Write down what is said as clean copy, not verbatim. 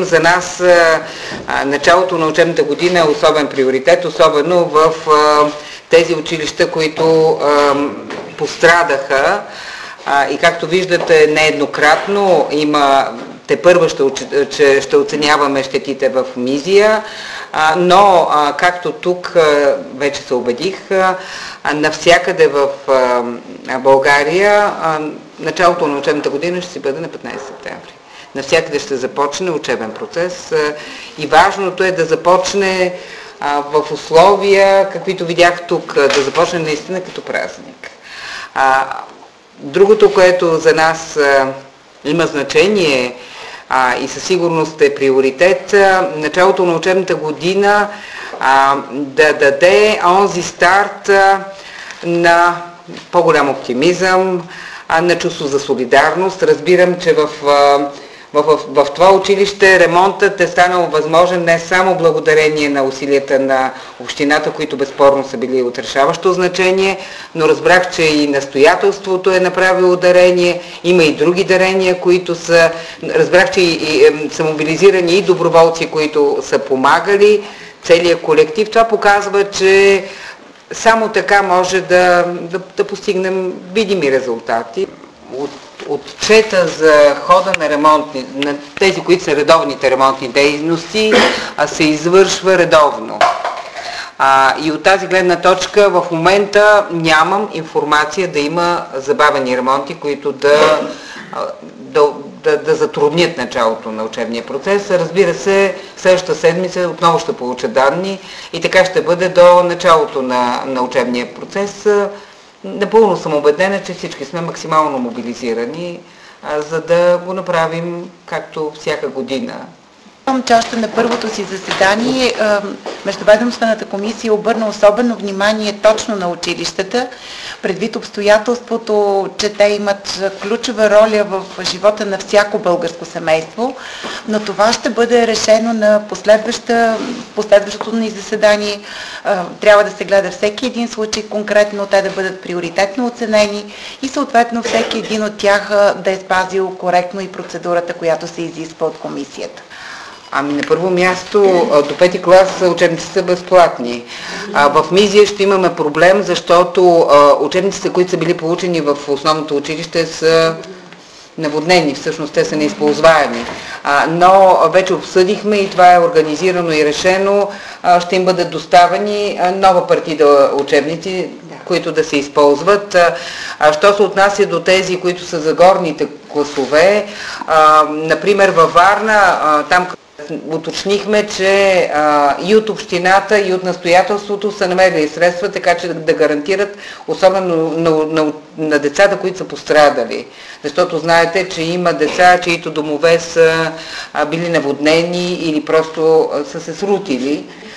За нас началото на учебната година е особен приоритет, особено в тези училища, които пострадаха и както виждате нееднократно тепърва ще оценяваме щетите в Мизия, но както тук вече се убедих, навсякъде в България началото на учебната година ще си бъде на 15 септември. Навсякъде ще започне учебен процес и важното е да започне в условия, каквито видях тук, да започне наистина като празник. Другото, което за нас има значение и със сигурност е приоритет, началото на учебната година да даде онзи старт на по-голям оптимизъм, на чувство за солидарност. Разбирам, че в това училище ремонтът е станал възможен не само благодарение на усилията на общината, които безспорно са били от решаващо значение, но разбрах, че и настоятелството е направило дарение, има и други дарения, които са... Разбрах, че са мобилизирани и доброволци, които са помагали, целият колектив. Това показва, че само така може да постигнем видими резултати. Отчета за хода на тези, които са редовните ремонтни дейности, се извършва редовно. И от тази гледна точка в момента нямам информация да има забавени ремонти, които да затруднят началото на учебния процес. Разбира се, следващата седмица отново ще получа данни и така ще бъде до началото на учебния процес. Напълно съм убедена, че всички сме максимално мобилизирани, за да го направим както всяка година. Че още на първото си заседание Междуведомствената комисия обърна особено внимание точно на училищата, предвид обстоятелството, че те имат ключова роля в живота на всяко българско семейство, но това ще бъде решено на последващото ни заседание. Трябва да се гледа всеки един случай конкретно, те да бъдат приоритетно оценени и съответно всеки един от тях да е спазил коректно и процедурата, която се изисква от комисията. На първо място, до 5-ти клас учебниците са безплатни. В Мизия ще имаме проблем, защото учебниците, които са били получени в основното училище, са наводнени, всъщност те са неизползваеми. Но вече обсъдихме и това е организирано и решено. Ще им бъдат доставени нова партида учебници, които да се използват. Що се отнася до тези, които са за горните класове, например във Варна, там уточнихме, че и от общината, и от настоятелството са намерили средства, така че да гарантират, особено на децата, които са пострадали. Защото знаете, че има деца, чието домове са били наводнени или просто са се срутили.